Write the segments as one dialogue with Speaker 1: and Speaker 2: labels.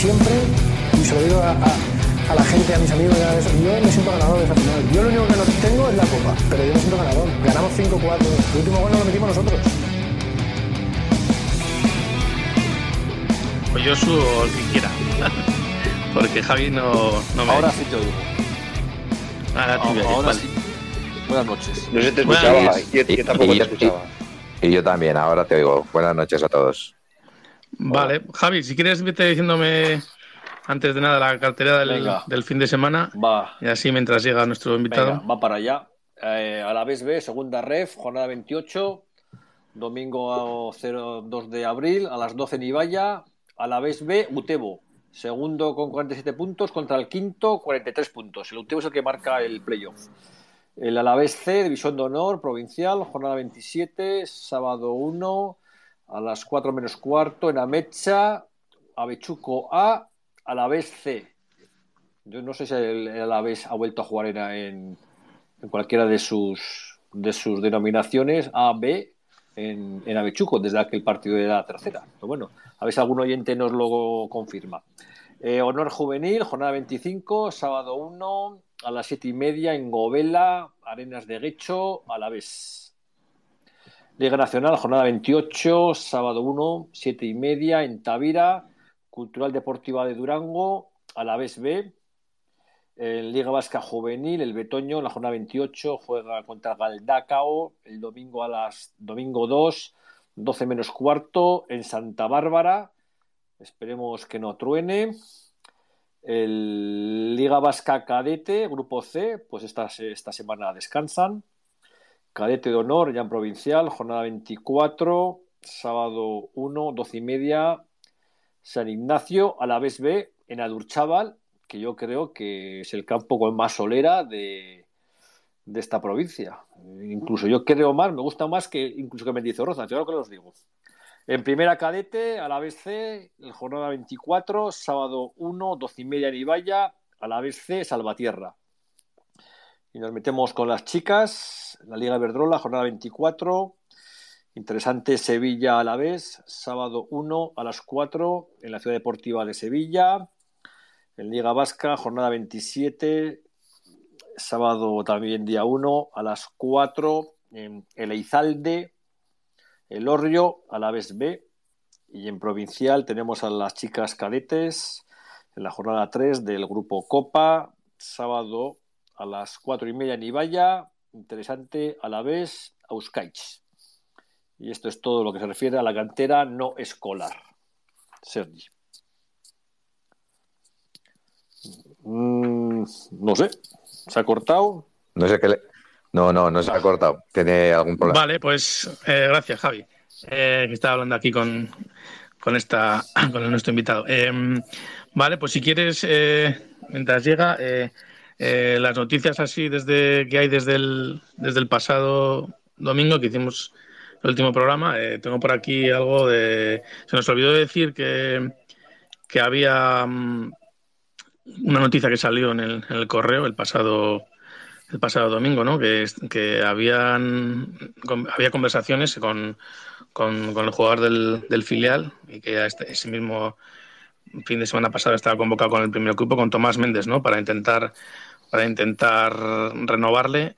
Speaker 1: siempre, y se lo digo a la gente, a mis amigos, yo me siento ganador de esa final. Yo lo único que no tengo es la copa, pero yo me siento ganador. Ganamos 5-4, el último gol no lo metimos nosotros.
Speaker 2: Pues yo subo el que quiera, porque Javi no me...
Speaker 3: Ahora sí te oigo.
Speaker 2: Ahora
Speaker 3: sí. Buenas noches.
Speaker 4: No se te escuchaba, yo tampoco te escuchaba.
Speaker 5: Y yo también, ahora te oigo. Buenas noches a todos.
Speaker 2: Vale, Javi, si quieres vete diciéndome antes de nada la cartera del fin de semana.
Speaker 3: Va.
Speaker 2: Y así mientras llega nuestro invitado.
Speaker 3: Venga, va para allá. Alavés B, segunda ref, jornada 28, domingo 2 de abril, a las 12 en Ibaya. Alavés B, Utebo, segundo con 47 puntos contra el quinto, 43 puntos. El Utebo es el que marca el playoff. El Alavés C, División de Honor, provincial, jornada 27, sábado 1, a las 4 menos cuarto, en Amecha, Avechuco A, Alavés C. Yo no sé si el Alavés ha vuelto a jugar en cualquiera de sus denominaciones, A, B, en Avechuco, desde aquel partido de la tercera. Pero bueno, a ver si algún oyente nos lo confirma. Honor Juvenil, jornada 25, sábado 1, a las 7:30 en Govela, Arenas de Guecho, Alavés. Liga Nacional, jornada 28, sábado 1, 7:30 en Tavira, Cultural Deportiva de Durango, Alavés B. En Liga Vasca Juvenil, el Betoño, en la jornada 28, juega contra Galdacao el domingo 2, 12 menos cuarto, en Santa Bárbara. Esperemos que no truene. El Liga Vasca Cadete, Grupo C, pues esta semana descansan. Cadete de Honor, ya en provincial, jornada 24, sábado 1, 12:30, San Ignacio, Alavés B, en Adurzábal, que yo creo que es el campo con más solera de esta provincia. Incluso yo creo más, me gusta más que incluso que Mendizorroza, yo lo que os digo. En primera cadete, Alavés C, el jornada 24, sábado 1, 12:30 en Ibaya, Alavés C, Salvatierra. Y nos metemos con las chicas, la Liga Iberdrola, jornada 24, interesante Sevilla Alavés, sábado 1 a las 4 en la Ciudad Deportiva de Sevilla. En Liga Vasca, jornada 27, sábado también día 1 a las 4 en Eleizalde, Elorrio, Alavés B. Y en provincial tenemos a las chicas cadetes en la jornada 3 del grupo Copa, sábado a las 4:30 en Ibaya, interesante Alavés, Euskaich. Y esto es todo lo que se refiere a la cantera no escolar. Sergi. No sé, ¿se ha cortado?
Speaker 5: No sé qué no se ha cortado. ¿Tiene algún problema?
Speaker 2: Vale, pues gracias, Javi. Que estaba hablando aquí con nuestro invitado. Vale, pues si quieres, mientras llega, las noticias así que hay desde el pasado domingo que hicimos el último programa, tengo por aquí algo de... Se nos olvidó decir que había una noticia que salió en el correo el pasado domingo, ¿no? Que había conversaciones con el jugador del filial y que ese mismo fin de semana pasado estaba convocado con el primer equipo, con Tomás Méndez, ¿no? Para intentar renovarle.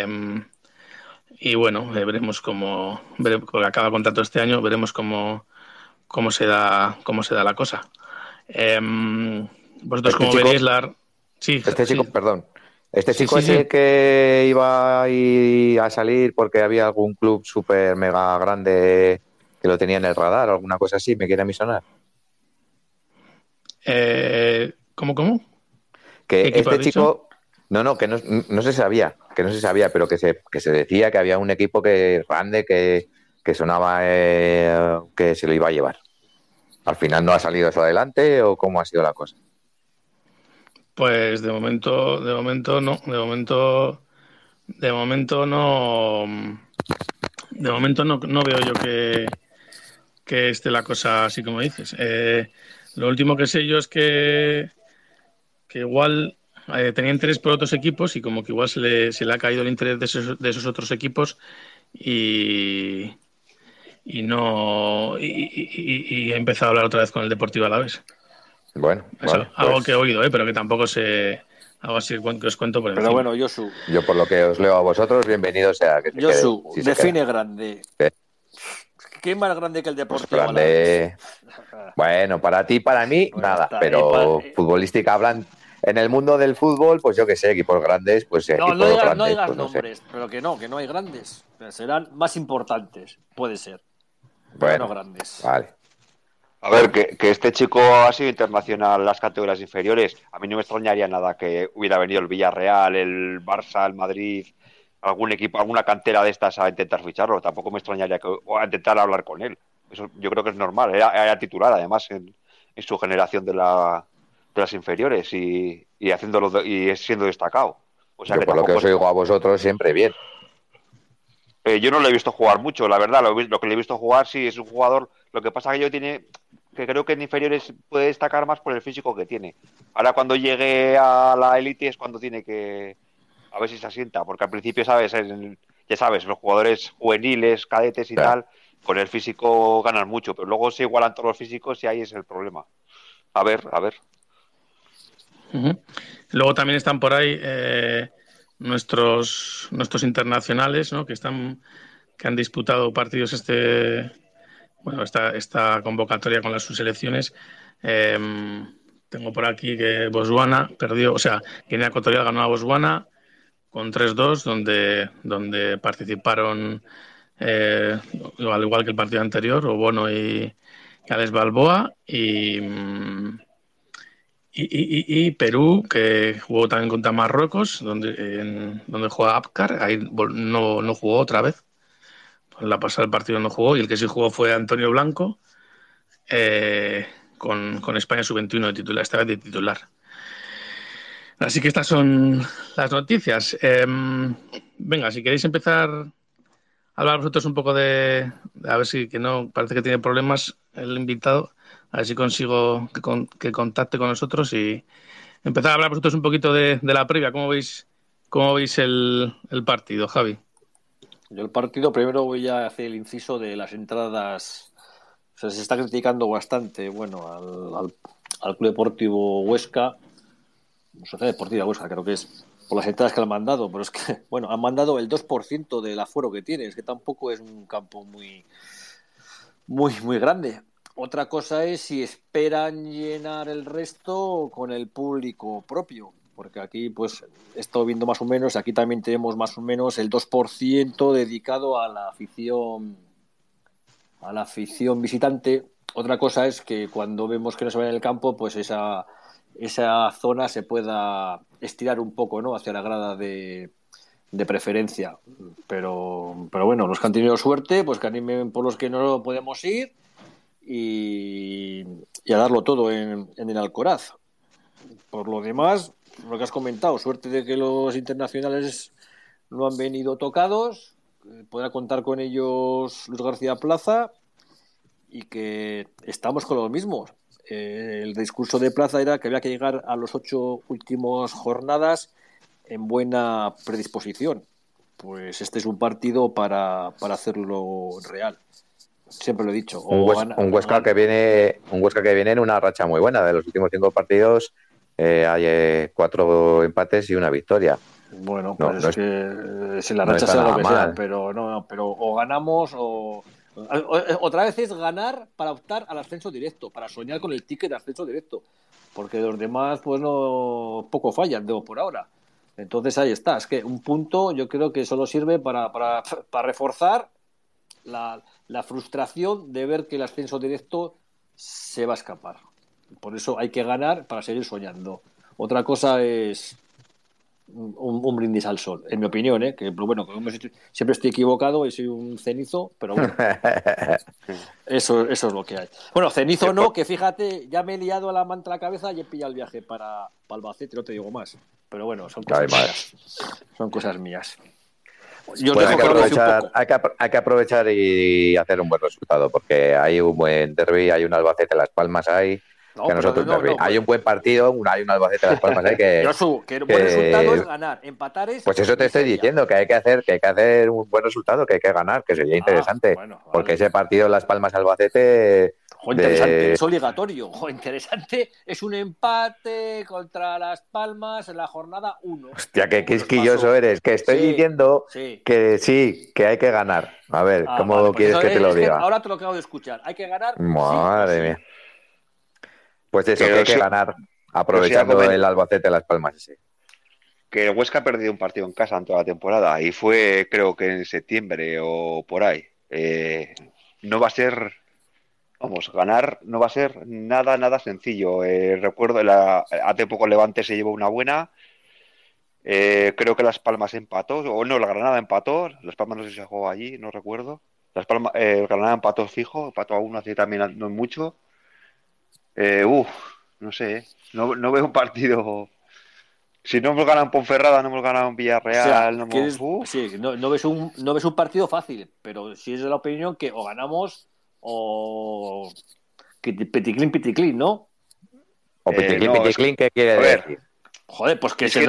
Speaker 2: Y bueno, veremos porque acaba contrato este año, veremos cómo se da la cosa. Vosotros como veréis Sí,
Speaker 5: chico,
Speaker 2: sí.
Speaker 5: Perdón. Este chico
Speaker 2: sí.
Speaker 5: es el que iba a salir porque había algún club súper mega grande que lo tenía en el radar o alguna cosa así, me quiere a mí sonar.
Speaker 2: ¿Cómo?
Speaker 5: Que este chico... No, que no se sabía, pero que se decía que había un equipo grande que sonaba que se lo iba a llevar. ¿Al final no ha salido eso adelante o cómo ha sido la cosa?
Speaker 2: Pues de momento no. De momento no veo yo que esté la cosa así como dices. Lo último que sé yo es que igual tenía interés por otros equipos y como que igual se le ha caído el interés de esos otros equipos y he empezado a hablar otra vez con el Deportivo Alavés.
Speaker 5: Bueno,
Speaker 2: eso, algo que he oído, pero que tampoco sé. Algo así que os cuento por encima.
Speaker 3: Pero bueno, Josu.
Speaker 5: Yo por lo que os leo a vosotros, bienvenido sea. Que
Speaker 3: Josu,
Speaker 5: si
Speaker 3: define grande. ¿Qué es más grande que el Deportivo?
Speaker 5: Pues grande. Bueno, para ti, para mí, pues nada. Pero futbolística hablan. En el mundo del fútbol, pues yo que sé, equipos grandes, pues
Speaker 3: no
Speaker 5: digas
Speaker 3: pues nombres, pero que no hay grandes. Serán más importantes, puede ser. Pero bueno, no grandes.
Speaker 5: Vale.
Speaker 4: A ver, que este chico ha sido internacional en las categorías inferiores. A mí no me extrañaría nada que hubiera venido el Villarreal, el Barça, el Madrid, algún equipo, alguna cantera de estas a intentar ficharlo. Tampoco me extrañaría a intentar hablar con él. Eso yo creo que es normal. Era titular, además, en su generación de las inferiores y haciéndolo y siendo destacado. O sea,
Speaker 5: yo por lo que os oigo a vosotros siempre bien.
Speaker 4: Yo no lo he visto jugar mucho, la verdad. Lo que le he visto jugar sí es un jugador. Lo que pasa que creo que en inferiores puede destacar más por el físico que tiene. Ahora cuando llegue a la élite es cuando tiene que a ver si se asienta, porque al principio ya sabes, los jugadores juveniles, cadetes y tal, con el físico ganan mucho, pero luego se igualan todos los físicos y ahí es el problema. A ver.
Speaker 2: Uh-huh. Luego también están por ahí nuestros internacionales, ¿no? que han disputado partidos esta convocatoria con las subselecciones. Tengo por aquí que Botswana perdió, o sea, Guinea Ecuatorial ganó a Botswana con 3-2, donde participaron, al igual que el partido anterior, Obono y Alex Balboa, y Perú, que jugó también contra Marruecos, donde juega Apcar, ahí no jugó otra vez. En la pasada del partido no jugó, y el que sí jugó fue Antonio Blanco, con España sub-21 de titular, esta vez de titular. Así que estas son las noticias. Venga, si queréis empezar a hablar vosotros un poco a ver si, que no, parece que tiene problemas el invitado, a ver si consigo que contacte con nosotros y empezar a hablar vosotros un poquito de la previa. ¿Cómo veis el partido, Javi?
Speaker 3: Yo el partido, primero voy a hacer el inciso de las entradas. O sea, se está criticando bastante, al Club Deportivo Huesca, Sociedad Deportiva Huesca, creo que es, por las entradas que han mandado, pero es que, han mandado el 2% del aforo que tiene, es que tampoco es un campo muy, muy, muy grande. Otra cosa es si esperan llenar el resto con el público propio, porque aquí pues he estado viendo más o menos, aquí también tenemos más o menos el 2% dedicado a la afición visitante. Otra cosa es que cuando vemos que no se va en el campo, pues esa zona se pueda estirar un poco, ¿no?, hacia la grada de preferencia. Pero bueno, los que han tenido suerte, pues que animen por los que no podemos ir y a darlo todo en el Alcoraz. Por lo demás, lo que has comentado, suerte de que los internacionales no han venido tocados, podrá contar con ellos Luis García Plaza y que estamos con los mismos. El discurso de Plaza era que había que llegar a los 8 últimas jornadas en buena predisposición. Pues este es un partido para hacerlo real. Siempre lo he dicho.
Speaker 5: Un Huesca que viene en una racha muy buena. De los últimos 5 partidos hay 4 empates y 1 victoria.
Speaker 3: Bueno, pues que si la racha sea lo que sea, pero o ganamos o otra vez es ganar para optar al ascenso directo, para soñar con el ticket de ascenso directo, porque los demás pues no poco fallan por ahora. Entonces ahí está, es que un punto yo creo que solo sirve para reforzar la frustración de ver que el ascenso directo se va a escapar. Por eso hay que ganar para seguir soñando. Otra cosa es un brindis al sol, en mi opinión, que bueno, siempre estoy equivocado y soy un cenizo, pero bueno, eso es lo que hay. Bueno, cenizo no, que fíjate, ya me he liado a la manta a la cabeza y he pillado el viaje para Albacete, no te digo más, pero bueno, son cosas mías.
Speaker 5: Pues hay que aprovechar y hacer un buen resultado, porque hay un buen derbi, hay un Albacete Las Palmas ahí. Que nosotros hay un buen partido, hay un Albacete Las Palmas ahí que
Speaker 3: el buen resultado es ganar, empatar es.
Speaker 5: Pues eso te estoy diciendo, que hay que hacer un buen resultado, que hay que ganar, que sería interesante, porque ese partido Las Palmas Albacete
Speaker 3: Interesante, es obligatorio. Interesante, es un empate contra Las Palmas en la jornada 1.
Speaker 5: Hostia, qué quisquilloso eres, que estoy diciendo que sí, que hay que ganar. A ver, ¿cómo
Speaker 3: vale,
Speaker 5: quieres que te lo diga?
Speaker 3: Ahora te lo acabo de escuchar, hay que ganar.
Speaker 5: Madre mía. Pues eso, que hay que ganar, aprovechando el Albacete Las Palmas ese.
Speaker 4: Que el Huesca ha perdido un partido en casa en toda la temporada y fue, creo que en septiembre o por ahí. No va a ser... Vamos, ganar no va a ser nada sencillo. Recuerdo, hace poco Levante se llevó una buena. Creo que Las Palmas empató, o no, la Granada empató. Las Palmas no sé si se jugó allí, no recuerdo. Las Palmas, Granada empató fijo, empató a 1, así también no mucho. No sé, no veo un partido. Si no hemos ganado en Ponferrada, no hemos ganado en Villarreal.
Speaker 3: O sea, no ves un partido fácil, pero si es de la opinión que o ganamos o piticlin, ¿no?
Speaker 5: O piticlin, ¿qué quiere decir?
Speaker 3: Joder, pues que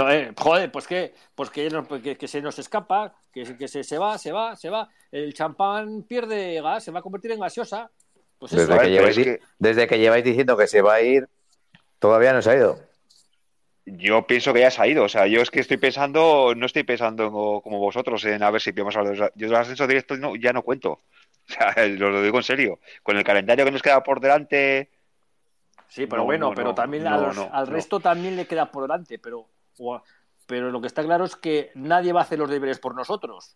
Speaker 3: se nos escapa, que se va. El champán pierde gas, se va a convertir en gaseosa. Pues eso.
Speaker 5: Desde que lleváis diciendo que se va a ir, todavía no se ha ido.
Speaker 4: Yo pienso que ya se ha ido. O sea, yo es que no estoy pensando como vosotros en a ver si podemos hablar. Yo del ascenso directo ya no cuento. O sea, lo digo en serio. Con el calendario que nos queda por delante.
Speaker 3: Sí, pero pero también al resto también le queda por delante. Pero lo que está claro es que nadie va a hacer los deberes por nosotros.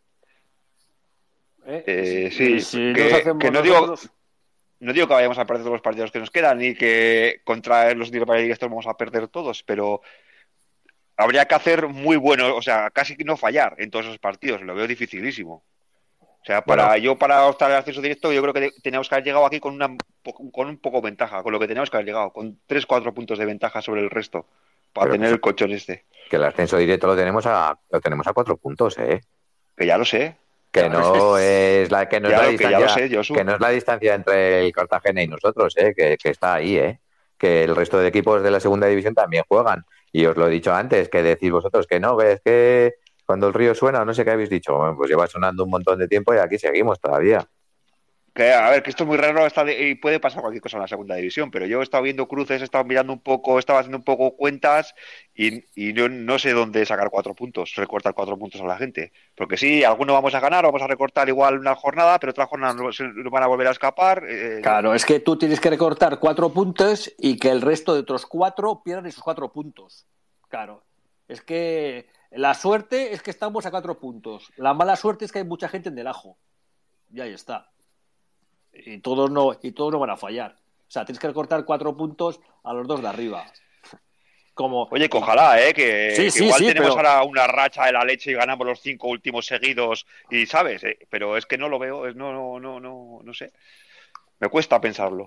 Speaker 4: Que no digo. No digo que vayamos a perder todos los partidos que nos quedan ni que contra los directos vamos a perder todos, pero habría que hacer muy bueno, o sea, casi no fallar en todos esos partidos. Lo veo dificilísimo. O sea, para optar al acceso directo, yo creo que teníamos que haber llegado aquí con un poco de ventaja, con lo que teníamos que haber llegado, con 3-4 puntos de ventaja sobre el resto, para tener el colchón este.
Speaker 5: Que el ascenso directo lo tenemos a 4 puntos, ¿eh?
Speaker 4: Que ya lo sé.
Speaker 5: Que no es la distancia entre el Cartagena y nosotros, que está ahí, que el resto de equipos de la segunda división también juegan. Y os lo he dicho antes, que decís vosotros que no, ves que cuando el río suena, no sé qué habéis dicho, bueno, pues lleva sonando un montón de tiempo y aquí seguimos todavía.
Speaker 4: Que, a ver, que esto es muy raro y puede pasar cualquier cosa en la segunda división, pero yo he estado viendo cruces, he estado mirando un poco, estaba haciendo un poco cuentas y no sé dónde sacar 4 puntos, recortar 4 puntos a la gente. Porque sí, algunos vamos a ganar, vamos a recortar igual una jornada, pero otra jornada nos van a volver a escapar.
Speaker 3: Claro, es que tú tienes que recortar 4 puntos y que el resto de otros 4 pierdan esos 4 puntos. Claro, es que la suerte es que estamos a 4 puntos. La mala suerte es que hay mucha gente en el ajo. Y ahí está. Y todos no van a fallar. O sea, tienes que recortar 4 puntos a los 2 de arriba.
Speaker 4: Oye, que ojalá, que igual tenemos ahora una racha de la leche y ganamos los 5 últimos seguidos y sabes, pero es que no lo veo, no sé. Me cuesta pensarlo.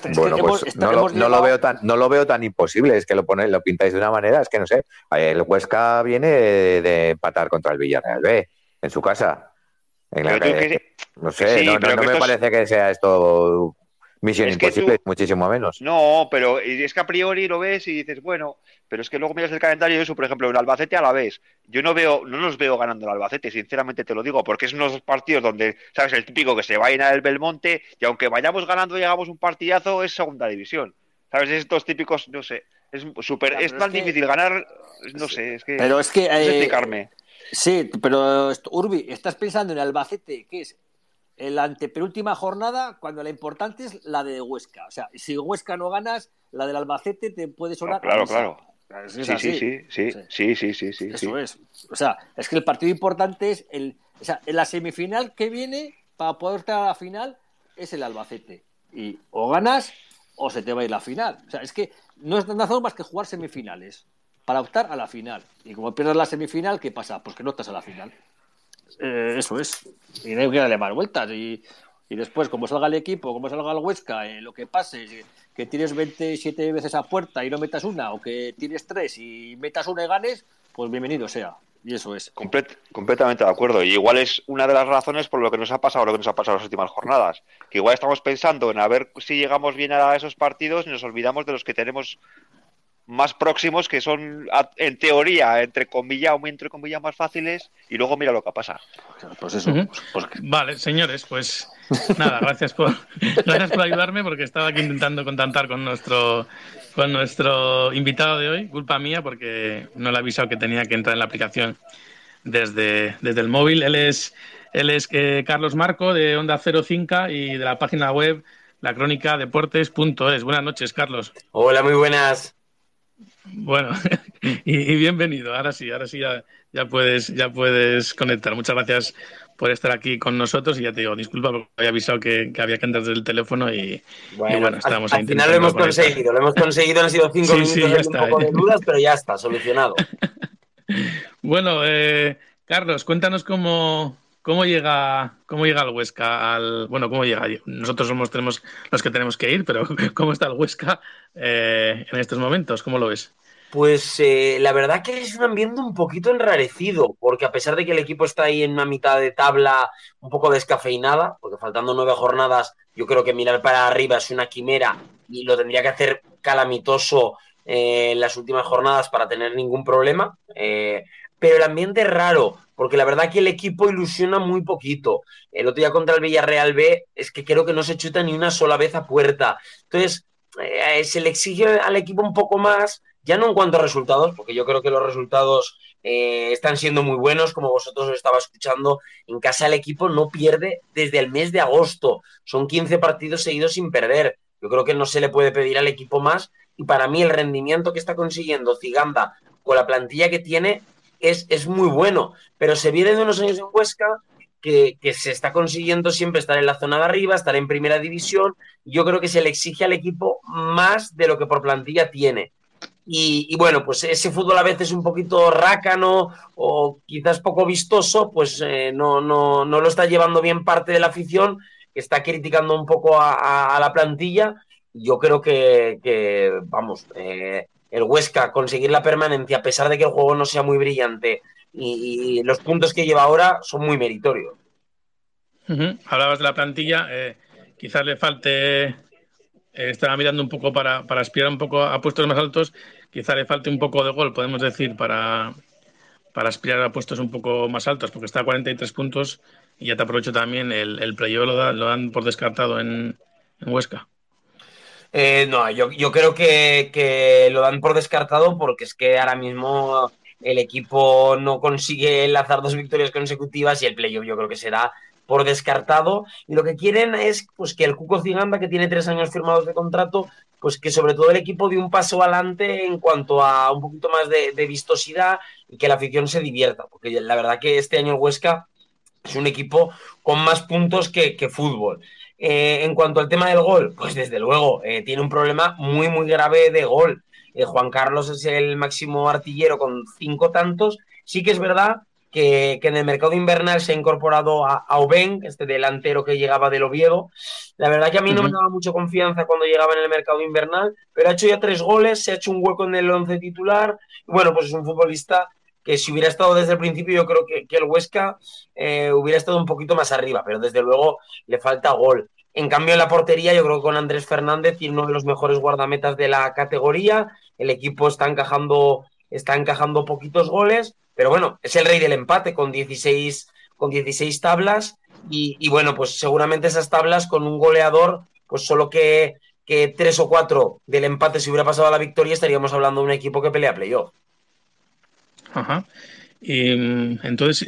Speaker 5: No lo veo tan imposible, es que lo pintáis de una manera, es que no sé. El Huesca viene de empatar contra el Villarreal B en su casa. No sé, no me parece que sea esto misión imposible, muchísimo menos.
Speaker 4: No, pero es que a priori lo ves y dices, bueno, pero es que luego miras el calendario y eso, por ejemplo, en Albacete a la vez. Yo no los veo ganando el Albacete, sinceramente te lo digo, porque es unos partidos donde, ¿sabes? El típico que se va a llenar el Belmonte y aunque vayamos ganando y hagamos un partidazo, es segunda división. ¿Sabes? Estos típicos, no sé, es tan difícil ganar, no sé, es que...
Speaker 3: Pero es que...
Speaker 4: no sé explicarme.
Speaker 3: Sí, pero Urbi, estás pensando en Albacete, que es la antepenúltima jornada, cuando la importante es la de Huesca. O sea, si Huesca no ganas, la del Albacete te puede sonar.
Speaker 4: Claro. Sí.
Speaker 3: Eso es. O sea, es que el partido importante es en la semifinal que viene para poder estar a la final es el Albacete. Y o ganas o se te va a ir la final. O sea, es que no es nada más que jugar semifinales para optar a la final. Y como pierdes la semifinal, ¿qué pasa? Pues que no estás a la final. Eso es. Y no hay que darle más vueltas. Y después, como salga el equipo, como salga el Huesca, lo que pase, que tires 27 veces a puerta y no metas una, o que tires 3 y metas una y ganes, pues bienvenido sea. Y eso es.
Speaker 4: Completamente de acuerdo. Y igual es una de las razones por lo que nos ha pasado en las últimas jornadas. Que igual estamos pensando en a ver si llegamos bien a esos partidos y nos olvidamos de los que tenemos más próximos, que son en teoría entre comillas más fáciles, y luego mira lo que pasa.
Speaker 3: Pues eso.
Speaker 2: Vale, señores, pues Nada, gracias por ayudarme, porque estaba aquí intentando contactar con nuestro invitado de hoy. Culpa mía, porque no le he avisado que tenía que entrar en la aplicación desde el móvil. Él es Carlos Marco, de Onda Cero Cinca, y de la página web lacronicadeportes.es. Buenas noches, Carlos.
Speaker 6: Hola, muy buenas.
Speaker 2: Bueno, y bienvenido. Ahora sí ya puedes conectar. Muchas gracias por estar aquí con nosotros, y ya te digo, disculpa porque había avisado que había que entrar desde el teléfono y bueno, estábamos
Speaker 6: al final lo hemos conseguido, han sido 5 minutos
Speaker 2: ya
Speaker 6: de un poco de dudas, pero ya está, solucionado.
Speaker 2: Bueno, Carlos, cuéntanos cómo llega el Huesca cómo llega. Nosotros tenemos los que tenemos que ir, pero ¿cómo está el Huesca en estos momentos? ¿Cómo lo ves?
Speaker 6: Pues la verdad que es un ambiente un poquito enrarecido, porque a pesar de que el equipo está ahí en una mitad de tabla un poco descafeinada, porque faltando 9 jornadas, yo creo que mirar para arriba es una quimera y lo tendría que hacer calamitoso en las últimas jornadas para tener ningún problema. Pero el ambiente es raro, porque la verdad que el equipo ilusiona muy poquito. El otro día contra el Villarreal B es que creo que no se chuta ni una sola vez a puerta. Entonces, se le exige al equipo un poco más, ya no en cuanto a resultados, porque yo creo que los resultados están siendo muy buenos, como vosotros os estaba escuchando. En casa el equipo no pierde desde el mes de agosto, son 15 partidos seguidos sin perder. Yo creo que no se le puede pedir al equipo más, y para mí el rendimiento que está consiguiendo Ciganda con la plantilla que tiene es muy bueno, pero se viene de unos años en Huesca que se está consiguiendo siempre estar en la zona de arriba, estar en primera división. Yo creo que se le exige al equipo más de lo que por plantilla tiene. Y bueno, pues ese fútbol a veces un poquito rácano o quizás poco vistoso, pues no lo está llevando bien parte de la afición, que está criticando un poco a la plantilla. Yo creo que vamos, el Huesca conseguir la permanencia, a pesar de que el juego no sea muy brillante, y los puntos que lleva ahora son muy meritorios.
Speaker 2: Hablabas de la plantilla, quizás le falte... estaba mirando un poco para aspirar un poco a puestos más altos, quizá le falte un poco de gol, podemos decir, para aspirar a puestos un poco más altos, porque está a 43 puntos, y ya te aprovecho también, el playoff lo dan por descartado en Huesca.
Speaker 6: No, yo creo que lo dan por descartado, porque es que ahora mismo el equipo no consigue enlazar 2 victorias consecutivas, y el playoff yo creo que será por descartado. Y lo que quieren es pues que el Cuco Ciganda, que tiene 3 años firmados de contrato, pues que sobre todo el equipo dé un paso adelante en cuanto a un poquito más de vistosidad, y que la afición se divierta, porque la verdad que este año el Huesca es un equipo con más puntos que fútbol. En cuanto al tema del gol, pues desde luego tiene un problema muy, muy grave de gol. Juan Carlos es el máximo artillero con 5 tantos. Sí que es verdad que en el mercado invernal se ha incorporado a Oben, este delantero que llegaba del Oviedo. La verdad que a mí no me daba mucha confianza cuando llegaba en el mercado invernal, pero ha hecho ya 3 goles, se ha hecho un hueco en el 11 titular. Y bueno, pues es un futbolista que si hubiera estado desde el principio, yo creo que el Huesca hubiera estado un poquito más arriba, pero desde luego le falta gol. En cambio, en la portería, yo creo que con Andrés Fernández tiene uno de los mejores guardametas de la categoría. El equipo está encajando poquitos goles, pero bueno, es el rey del empate con 16 tablas. Y bueno, pues seguramente esas tablas con un goleador, pues solo que 3 o 4 del empate se hubiera pasado a la victoria, estaríamos hablando de un equipo que pelea playoff.
Speaker 2: Ajá. Y entonces,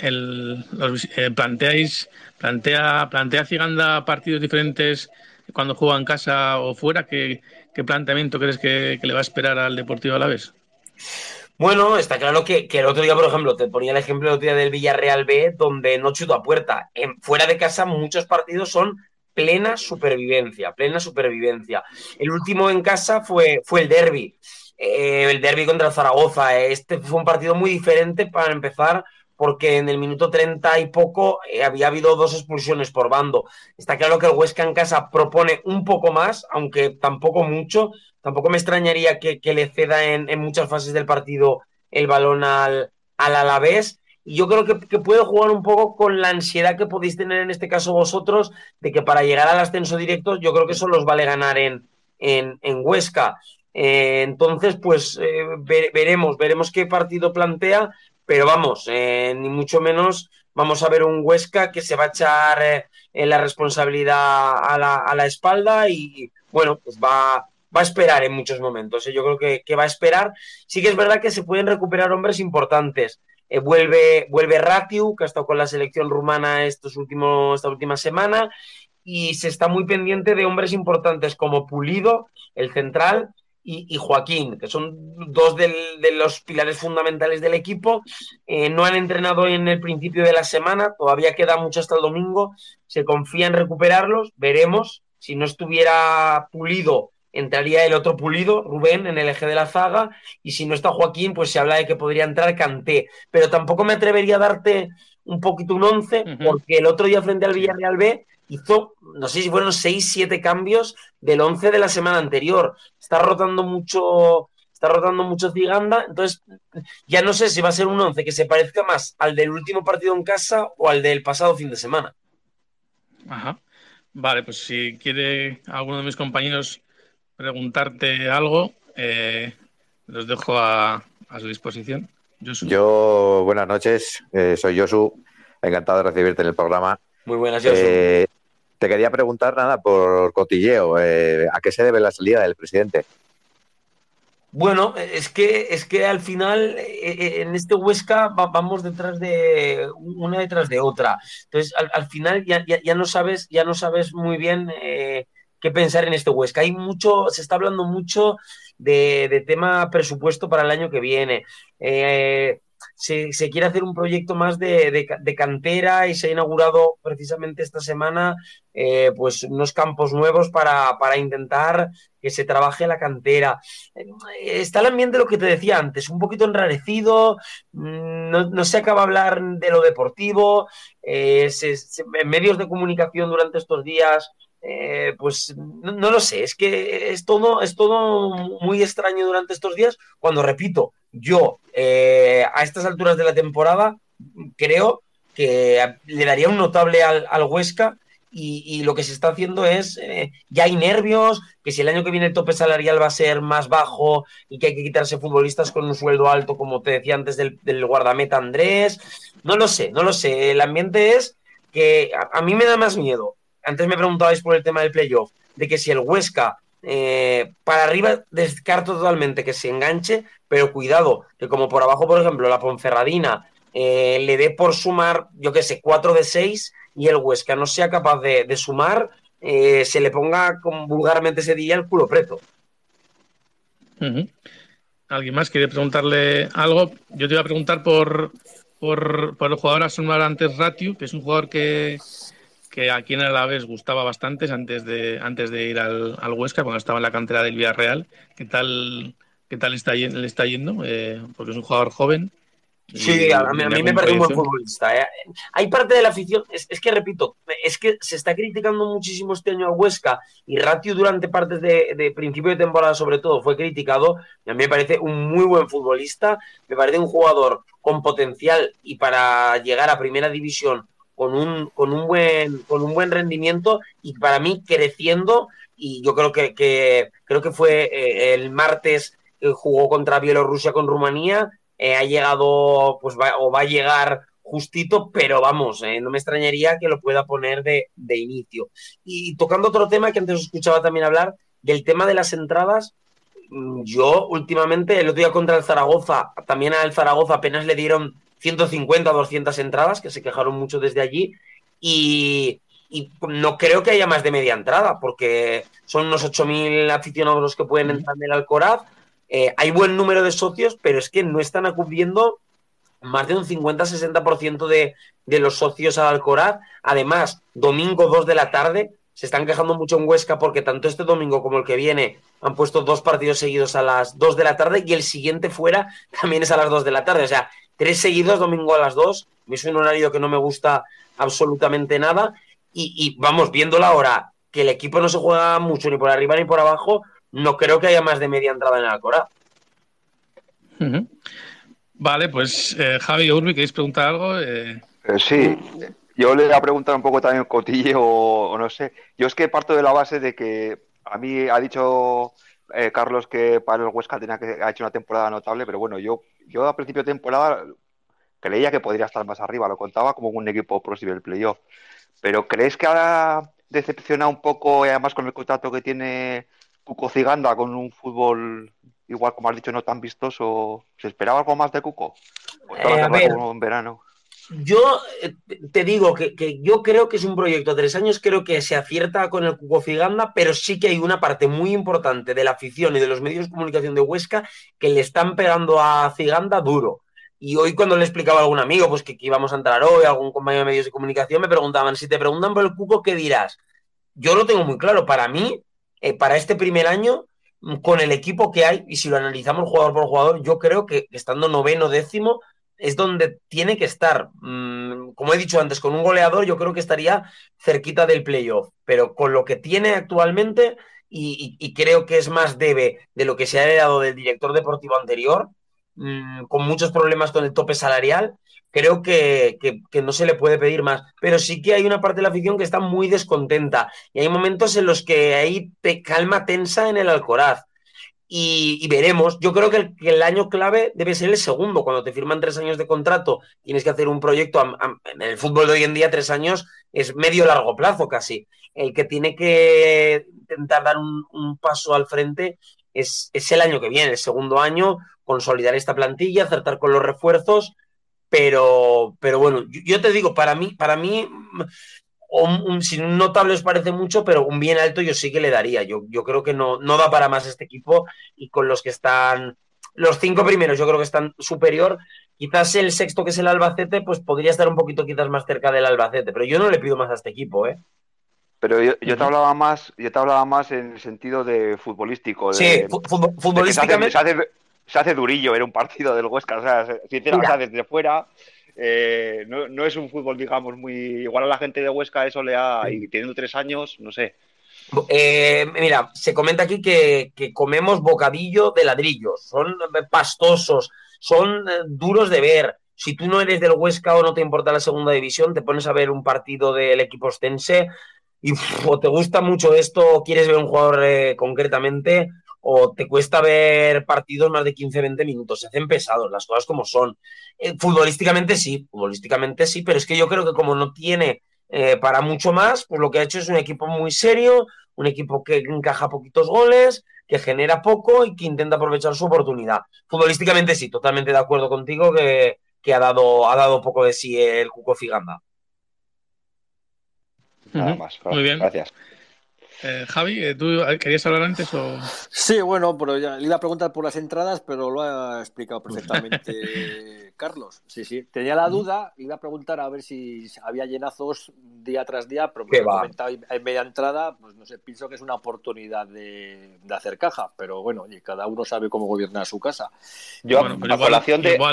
Speaker 2: plantea Ciganda partidos diferentes cuando juega en casa o fuera. ¿Qué planteamiento crees que le va a esperar al Deportivo Alavés?
Speaker 6: Bueno, está claro que el otro día, por ejemplo, te ponía el ejemplo el otro día del Villarreal B, donde no chutó a puerta. Fuera de casa muchos partidos son plena supervivencia. El último en casa fue el derbi. El derbi contra el Zaragoza. Este fue un partido muy diferente para empezar, porque en el minuto 30 y poco había habido 2 expulsiones por bando. Está claro que el Huesca en casa propone un poco más, aunque tampoco mucho. Tampoco me extrañaría que le ceda en muchas fases del partido el balón al Alavés. Y yo creo que puede jugar un poco con la ansiedad que podéis tener en este caso vosotros, de que para llegar al ascenso directo, yo creo que eso los vale ganar en Huesca. Entonces, pues veremos qué partido plantea, pero vamos, ni mucho menos vamos a ver un Huesca que se va a echar la responsabilidad a la espalda y, bueno, pues va a esperar en muchos momentos. Yo creo que va a esperar. Sí que es verdad que se pueden recuperar hombres importantes. Vuelve Ratiu, que ha estado con la selección rumana esta última semana, y se está muy pendiente de hombres importantes como Pulido, el central, y Joaquín, que son dos de los pilares fundamentales del equipo. No han entrenado en el principio de la semana, todavía queda mucho hasta el domingo, se confía en recuperarlos, veremos. Si no estuviera Pulido, entraría el otro Pulido, Rubén, en el eje de la zaga, y si no está Joaquín, pues se habla de que podría entrar Kanté, pero tampoco me atrevería a darte un poquito un 11, porque el otro día frente al Villarreal B hizo, no sé si fueron 6-7 cambios del 11 de la semana anterior. Está rotando mucho Ziganda, entonces ya no sé si va a ser un 11 que se parezca más al del último partido en casa o al del pasado fin de semana.
Speaker 2: Ajá. Vale, pues si quiere alguno de mis compañeros preguntarte algo, los dejo a su disposición. Josu.
Speaker 5: Yo, buenas noches, soy Josu, encantado de recibirte en el programa.
Speaker 6: Muy buenas, Josu.
Speaker 5: Te quería preguntar, nada, por cotilleo, ¿a qué se debe la salida del presidente?
Speaker 6: Bueno, es que al final en este Huesca vamos detrás de una detrás de otra. Entonces, al final ya no sabes muy bien qué pensar en este Huesca. Se está hablando mucho de tema presupuesto para el año que viene. Se quiere hacer un proyecto más de cantera y se ha inaugurado precisamente esta semana pues unos campos nuevos para intentar que se trabaje la cantera. Está el ambiente, lo que te decía antes, un poquito enrarecido, no se acaba de hablar de lo deportivo, en medios de comunicación durante estos días, pues no lo sé, es que es todo muy extraño durante estos días, cuando repito, yo a estas alturas de la temporada creo que le daría un notable al Huesca. Y lo que se está haciendo es, ya hay nervios, que si el año que viene el tope salarial va a ser más bajo y que hay que quitarse futbolistas con un sueldo alto, como te decía antes del guardameta Andrés. No lo sé. El ambiente es que a mí me da más miedo. Antes me preguntabais por el tema del playoff, de que si el Huesca para arriba descarto totalmente que se enganche, pero cuidado, que como por abajo, por ejemplo, la Ponferradina le dé por sumar, yo qué sé, 4 de 6 y el Huesca no sea capaz de sumar, se le ponga, como vulgarmente se diría, el culo preto.
Speaker 2: ¿Alguien más quiere preguntarle algo? Yo te iba a preguntar por el jugador Asomar antes Ratiu, que es un jugador que aquí en el Alavés gustaba bastante antes de ir al Huesca, cuando estaba en la cantera del Villarreal. ¿Qué tal le está yendo? Porque es un jugador joven.
Speaker 6: Sí, a mí me parece un buen futbolista. Hay parte de la afición, es que repito, es que se está criticando muchísimo este año al Huesca y Ratiu durante partes de principio de temporada sobre todo fue criticado, y a mí me parece un muy buen futbolista, me parece un jugador con potencial y para llegar a primera división con un buen rendimiento y para mí creciendo, y yo creo que fue el martes, jugó contra Bielorrusia con Rumanía. Ha llegado, pues va a llegar justito, pero vamos, no me extrañaría que lo pueda poner de inicio. Y tocando otro tema que antes os escuchaba también hablar, del tema de las entradas, yo últimamente, el otro día contra el Zaragoza, también al Zaragoza apenas le dieron 150 o 200 entradas, que se quejaron mucho desde allí, y no creo que haya más de media entrada, porque son unos 8.000 aficionados los que pueden entrar en el Alcoraz. Hay buen número de socios, pero es que no están acudiendo más de un 50-60% de los socios al Alcoraz. Además, domingo 2 de la tarde, se están quejando mucho en Huesca porque tanto este domingo como el que viene han puesto 2 partidos seguidos a las 2 de la tarde y el siguiente fuera también es a las 2 de la tarde. O sea, 3 seguidos, domingo a las 2. Es un horario que no me gusta absolutamente nada. Y vamos, viendo la hora, que el equipo no se juega mucho ni por arriba ni por abajo, no creo que haya más de media entrada en el Alcoraz.
Speaker 2: Vale, pues Javi o Urbi, ¿queréis preguntar algo?
Speaker 4: Sí, yo le voy a preguntar un poco también cotilleo o no sé. Yo es que parto de la base de que a mí ha dicho Carlos que para el Huesca ha hecho una temporada notable, pero bueno, yo a principio de temporada creía que podría estar más arriba, lo contaba como un equipo próximo del playoff. Pero ¿crees que ahora decepciona un poco, y además con el contrato que tiene Cuco Ciganda, con un fútbol igual, como has dicho, no tan vistoso? ¿Se esperaba algo más de Cuco? Pues toda la
Speaker 6: A ver,
Speaker 4: como en verano.
Speaker 6: yo te digo que yo creo que es un proyecto de 3 años, creo que se acierta con el Cuco Ciganda, pero sí que hay una parte muy importante de la afición y de los medios de comunicación de Huesca que le están pegando a Ciganda duro. Y hoy cuando le explicaba a algún amigo pues que íbamos a entrar hoy, algún compañero de medios de comunicación, me preguntaban, si te preguntan por el Cuco, ¿qué dirás? Yo lo tengo muy claro, para mí, para este primer año, con el equipo que hay, y si lo analizamos jugador por jugador, yo creo que estando noveno, décimo, es donde tiene que estar. Como he dicho antes, con un goleador yo creo que estaría cerquita del playoff, pero con lo que tiene actualmente, y creo que es más debe de lo que se ha heredado del director deportivo anterior, con muchos problemas con el tope salarial, creo que no se le puede pedir más. Pero sí que hay una parte de la afición que está muy descontenta y hay momentos en los que hay calma tensa en el Alcoraz. Y veremos. Yo creo que el año clave debe ser el segundo. Cuando te firman 3 años de contrato, tienes que hacer un proyecto. En el fútbol de hoy en día, 3 años es medio largo plazo casi. El que tiene que intentar dar un paso al frente es el año que viene, el segundo año, consolidar esta plantilla, acertar con los refuerzos. Pero bueno, yo te digo, para mí sin un notable os parece mucho, pero un bien alto yo sí que le daría. Yo creo que no da para más este equipo, y con los que están, los 5 primeros, yo creo que están superior. Quizás el sexto, que es el Albacete, pues podría estar un poquito quizás más cerca del Albacete, pero yo no le pido más a este equipo, ¿eh?
Speaker 4: Pero yo te hablaba más en el sentido de futbolístico.
Speaker 6: Sí, futbolísticamente.
Speaker 4: Se hace durillo ver un partido del Huesca. O sea, sinceramente, desde fuera, no es un fútbol, digamos, muy. Igual a la gente de Huesca eso le ha. Y teniendo 3 años, no sé.
Speaker 6: Mira, se comenta aquí que comemos bocadillo de ladrillos. Son pastosos, son duros de ver. Si tú no eres del Huesca o no te importa la segunda división, te pones a ver un partido del equipo ostense y o te gusta mucho esto, o quieres ver un jugador concretamente, o te cuesta ver partidos más de 15-20 minutos. Se hacen pesados, las cosas como son. Futbolísticamente sí, pero es que yo creo que como no tiene para mucho más, pues lo que ha hecho es un equipo muy serio, un equipo que encaja poquitos goles, que genera poco y que intenta aprovechar su oportunidad. Futbolísticamente sí, totalmente de acuerdo contigo que ha dado poco de sí el Cuco Ciganda.
Speaker 4: Nada más.
Speaker 2: Muy bien.
Speaker 4: Gracias.
Speaker 2: Javi, ¿tú querías hablar antes o...?
Speaker 3: Sí, bueno, pero ya le iba a preguntar por las entradas, pero lo ha explicado perfectamente Carlos. Sí. Tenía la duda, le iba a preguntar a ver si había llenazos día tras día, pero me lo he comentado en media entrada, pues no sé, pienso que es una oportunidad de hacer caja, pero bueno, oye, cada uno sabe cómo gobiernar su casa.
Speaker 4: Yo, a colación de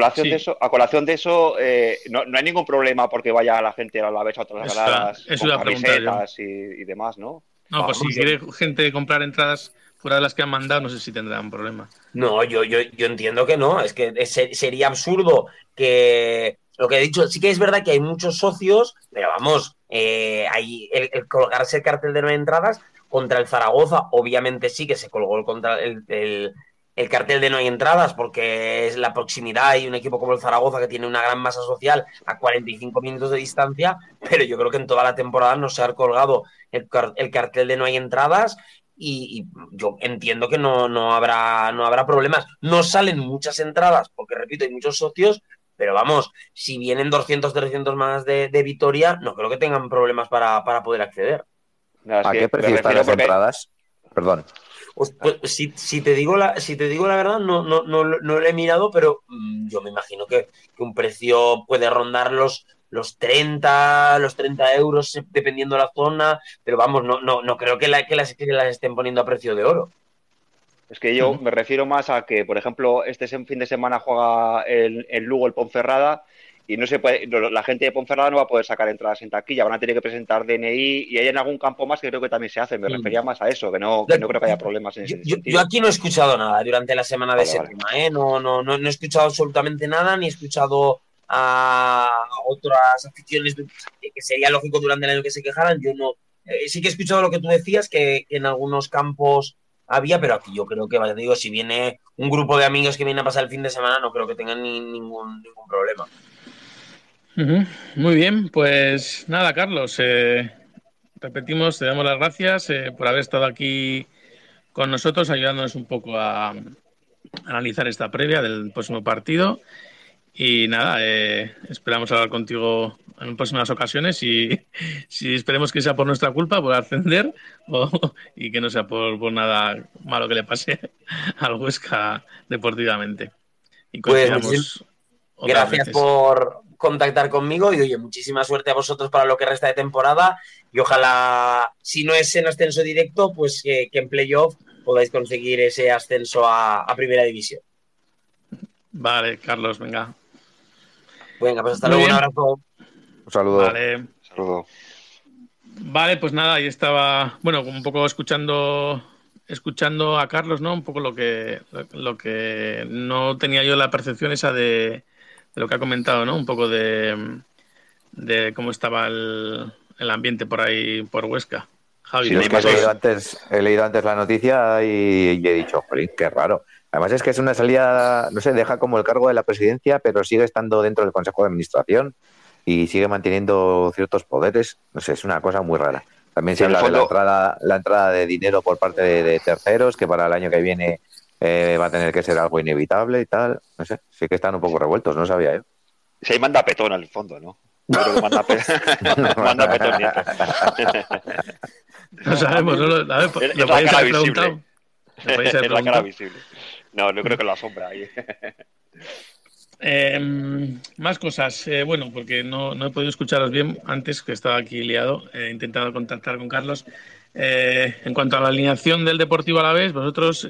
Speaker 4: eso, no hay ningún problema porque vaya la gente a la vez a otras gradas con camisetas y demás, ¿no?
Speaker 2: No, pues si quiere gente comprar entradas fuera de las que han mandado, no sé si tendrán problema.
Speaker 6: No, yo entiendo que no. Es que sería absurdo que... Lo que he dicho, sí que es verdad que hay muchos socios, pero vamos, hay el colgarse el cartel de 9 entradas contra el Zaragoza, obviamente sí que se colgó el cartel de no hay entradas porque es la proximidad y un equipo como el Zaragoza que tiene una gran masa social a 45 minutos de distancia, pero yo creo que en toda la temporada no se ha colgado el cartel de no hay entradas y yo entiendo que no habrá problemas. No salen muchas entradas porque, repito, hay muchos socios, pero vamos, si vienen 200, 300 más de Vitoria, no creo que tengan problemas para poder acceder.
Speaker 5: ¿A qué precio están las entradas? Perdón.
Speaker 6: Pues, si te digo la verdad, no lo he mirado, pero yo me imagino que un precio puede rondar los 30 euros dependiendo de la zona, pero vamos, no creo que las estén poniendo a precio de oro.
Speaker 4: Es que yo me refiero más a que, por ejemplo, este fin de semana juega el Lugo, el Ponferrada, y no se puede, la gente de Ponferrada no va a poder sacar entradas en taquilla, van a tener que presentar DNI, y hay en algún campo más que creo que también se hace. Me refería más a eso, que no creo que haya problemas en ese sentido.
Speaker 6: Yo aquí no he escuchado nada durante la semana de séptima, no he escuchado absolutamente nada, ni he escuchado a otras aficiones que sería lógico durante el año que se quejaran. Yo no, sí que he escuchado lo que tú decías, que en algunos campos había, pero aquí yo creo que, digo, si viene un grupo de amigos que vienen a pasar el fin de semana, no creo que tengan ningún problema.
Speaker 2: Muy bien, pues nada, Carlos, repetimos, te damos las gracias por haber estado aquí con nosotros, ayudándonos un poco a analizar esta previa del próximo partido. Y nada, esperamos hablar contigo en próximas ocasiones y si esperemos que sea por nuestra culpa, por ascender, y que no sea por nada malo que le pase al Huesca deportivamente. Y
Speaker 6: Pues
Speaker 2: coincidamos
Speaker 6: gracias por contactar conmigo y oye, muchísima suerte a vosotros para lo que resta de temporada y ojalá, si no es en ascenso directo, pues que en playoff podáis conseguir ese ascenso a Primera División.
Speaker 2: Vale, Carlos, venga.
Speaker 6: Venga, pues hasta luego, un abrazo.
Speaker 5: Un saludo.
Speaker 2: Vale.
Speaker 4: Saludo.
Speaker 2: Vale, pues nada, ahí estaba, bueno, un poco escuchando a Carlos, ¿no? Un poco lo que no tenía yo la percepción esa de lo que ha comentado, ¿no? Un poco de cómo estaba el ambiente por ahí, por Huesca. Javi,
Speaker 5: sí, es que he leído antes la noticia y he dicho, jolín, qué raro. Además es que es una salida, no sé, deja como el cargo de la presidencia, pero sigue estando dentro del Consejo de Administración y sigue manteniendo ciertos poderes. No sé, es una cosa muy rara. También se habla de la entrada de dinero por parte de terceros, que para el año que viene va a tener que ser algo inevitable y tal. No sé, sí que están un poco revueltos, no sabía yo.
Speaker 4: Sí, ahí manda Petón al fondo, ¿no? Yo creo que manda Petón Nieto.
Speaker 2: No sabemos, ¿no? A ver,
Speaker 4: es
Speaker 2: lo
Speaker 4: la
Speaker 2: podéis
Speaker 4: cara
Speaker 2: haber
Speaker 4: visible.
Speaker 2: preguntado.
Speaker 4: Es la cara visible. No creo que la sombra ahí.
Speaker 2: Más cosas. Bueno, porque no he podido escucharos bien antes, que estaba aquí liado. He intentado contactar con Carlos. En cuanto a la alineación del Deportivo Alavés, vosotros,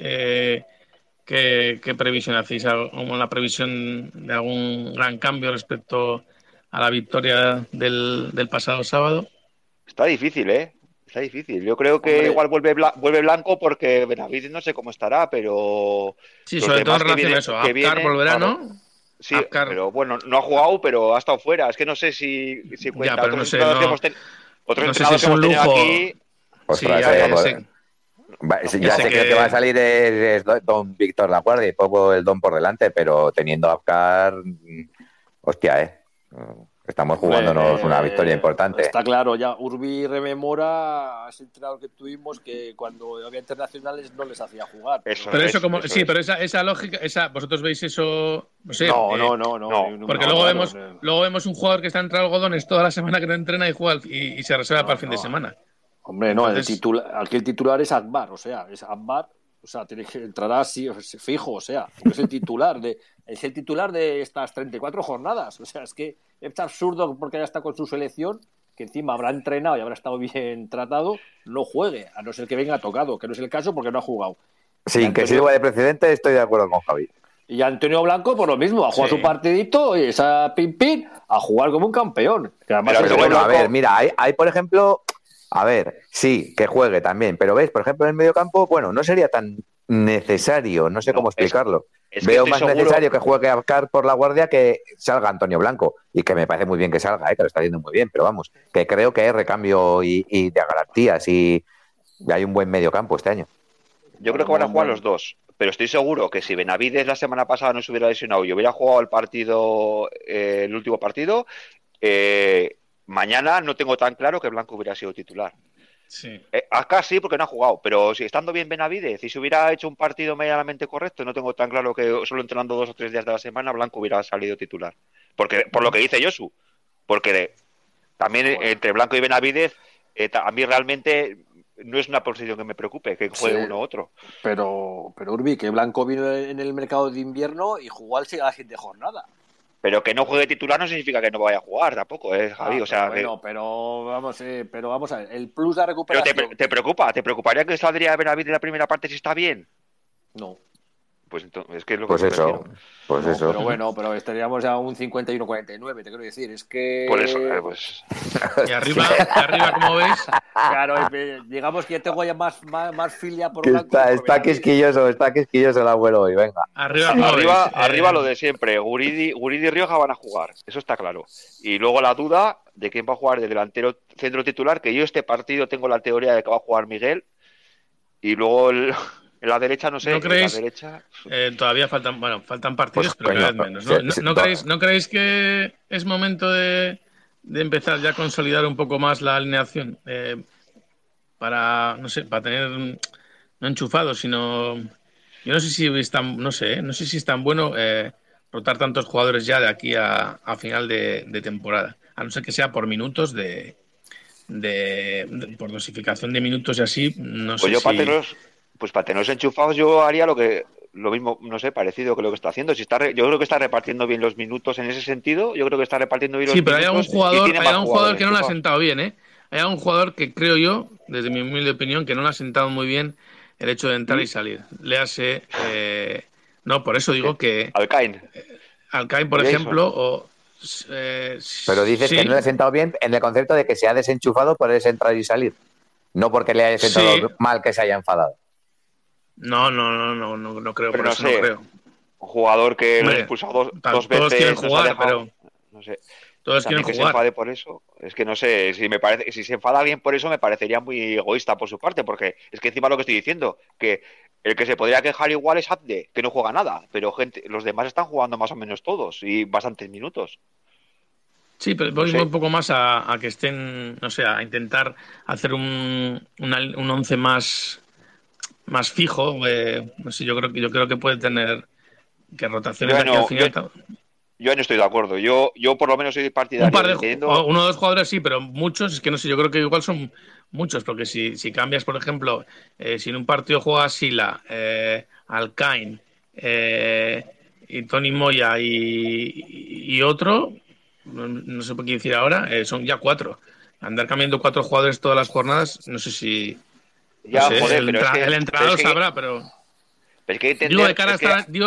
Speaker 2: ¿qué previsión hacéis? ¿Alguna previsión de algún gran cambio respecto a la victoria del pasado sábado?
Speaker 4: Está difícil, ¿eh? Está difícil. Yo creo que igual vuelve Blanco porque Benavides no sé cómo estará, pero...
Speaker 2: Sí, sobre todo en relación a eso. Apcar volverá,
Speaker 4: claro,
Speaker 2: ¿no?
Speaker 4: Sí, pero bueno, no ha jugado, pero ha estado fuera. Es que no sé si cuenta.
Speaker 2: Ya, pero
Speaker 4: otros entrenadores que hemos tenido aquí...
Speaker 5: Ostras, ya sé que va a salir es don Víctor Laguardia y poco el don por delante, pero teniendo a Apcar, hostia, estamos jugándonos una victoria importante.
Speaker 3: Está claro, ya Urbi rememora a ese entrenador que tuvimos que cuando había internacionales no les hacía jugar.
Speaker 2: Pero esa lógica, vosotros veis eso, no sé.
Speaker 3: No.
Speaker 2: Porque luego vemos un jugador que está entre algodones toda la semana que no entrena y juega y se reserva para el fin de semana.
Speaker 3: Hombre, no, aquí el titular es Akbar, tiene que entrar así, fijo, es el titular de estas 34 jornadas, es que es absurdo porque haya estado con su selección, que encima habrá entrenado y habrá estado bien tratado, no juegue, a no ser que venga tocado, que no es el caso porque no ha jugado.
Speaker 5: Sin que sirva de precedente, estoy de acuerdo con Javi.
Speaker 3: Y Antonio Blanco, por lo mismo, a jugar su partidito y esa pin, a jugar como un campeón.
Speaker 5: Pero bueno, a ver, mira, hay por ejemplo... A ver, sí, que juegue también, pero ves, por ejemplo, en el mediocampo, bueno, no sería tan necesario, no sé cómo explicarlo. Veo más necesario que juegue Apcar por la guardia que salga Antonio Blanco, y que me parece muy bien que salga, que lo está haciendo muy bien, pero vamos, que creo que hay recambio y de garantías y hay un buen mediocampo este año.
Speaker 4: Yo creo que van a jugar los dos, pero estoy seguro que si Benavides la semana pasada no se hubiera lesionado y hubiera jugado el último partido, mañana no tengo tan claro que Blanco hubiera sido titular.
Speaker 2: Sí.
Speaker 4: Acá sí, porque no ha jugado, pero si estando bien Benavides y si hubiera hecho un partido medianamente correcto, no tengo tan claro que solo entrenando 2 o 3 días de la semana Blanco hubiera salido titular. Porque por lo que dice Josu, porque también entre Blanco y Benavides, a mí realmente no es una posición que me preocupe, que juegue uno u otro.
Speaker 3: Pero Urbi, que Blanco vino en el mercado de invierno y jugó a la siguiente jornada.
Speaker 4: Pero que no juegue titular no significa que no vaya a jugar tampoco, Javi.
Speaker 3: Pero vamos a ver, el plus de recuperación.
Speaker 4: Pero ¿te preocuparía que saldría Benavides en la primera parte si está bien?
Speaker 3: No.
Speaker 4: Pues entonces, es que es lo
Speaker 5: pues
Speaker 4: que
Speaker 5: eso. Pues
Speaker 3: no,
Speaker 5: eso.
Speaker 3: Pero bueno, estaríamos a un 51-49, te quiero decir. Es que.
Speaker 4: Por eso, pues.
Speaker 2: Y arriba, como veis.
Speaker 3: Claro, digamos que ya tengo ya más filia por
Speaker 5: Blanco. Está quisquilloso el abuelo hoy, venga.
Speaker 4: Arriba lo de siempre. Guridi y Rioja van a jugar, eso está claro. Y luego la duda de quién va a jugar de delantero centro titular, que yo este partido tengo la teoría de que va a jugar Miguel. Y luego En la derecha, no sé.
Speaker 2: ¿No creéis?
Speaker 4: En la derecha...
Speaker 2: Todavía faltan partidos,
Speaker 5: Pues,
Speaker 2: pero
Speaker 5: coño,
Speaker 2: cada vez menos. ¿No creéis que es momento de empezar ya a consolidar un poco más la alineación? Para, no sé, para tener no enchufados, sino... Yo no sé si es tan, no sé si es tan bueno rotar tantos jugadores ya de aquí a final de temporada. A no ser que sea por minutos por dosificación de minutos y así, no
Speaker 4: Pues
Speaker 2: sé
Speaker 4: yo
Speaker 2: si...
Speaker 4: para tenerlos enchufados, yo haría lo mismo, no sé, parecido que lo que está haciendo. Yo creo que está repartiendo bien los minutos en ese sentido. Yo creo que está repartiendo bien los minutos.
Speaker 2: Sí, pero hay un jugador que no lo ha
Speaker 4: enchufados.
Speaker 2: sentado bien, ¿eh? Hay un jugador que creo yo, desde mi humilde opinión, que no lo ha sentado muy bien el hecho de entrar y salir. Léase, no, por eso digo que Alcaín, por
Speaker 4: Jason.
Speaker 2: ejemplo,
Speaker 5: Pero dices que no le ha sentado bien en el concepto de que se ha desenchufado por ese entrar y salir. No porque le haya sentado mal que se haya enfadado.
Speaker 2: No creo,
Speaker 4: pero
Speaker 2: por eso no creo.
Speaker 4: Un jugador que lo ha expulsado dos veces.
Speaker 2: Todos quieren jugar, pero...
Speaker 4: No sé.
Speaker 2: Todos quieren jugar.
Speaker 4: Que se enfade por eso, es que no sé, si se enfada alguien por eso me parecería muy egoísta por su parte, porque es que encima lo que estoy diciendo, que el que se podría quejar igual es Abde, que no juega nada, pero los demás están jugando más o menos todos y bastantes minutos.
Speaker 2: Sí, pero voy un poco más a que estén, no sé, a intentar hacer un once más fijo. No sé, yo creo que puede tener que rotaciones aquí al final.
Speaker 4: Yo no estoy de acuerdo. Yo por lo menos soy partidario.
Speaker 2: Uno o dos jugadores sí, pero muchos, es que no sé, yo creo que igual son muchos, porque si cambias, por ejemplo, si en un partido juega Sila, Alcaín, y Tony Moya y otro, no sé por qué decir ahora, son ya 4. Andar cambiando 4 jugadores todas las jornadas, no sé si...
Speaker 4: Ya,
Speaker 2: no sé,
Speaker 4: joder,
Speaker 2: el entrenador sabrá, pero... Digo, de cara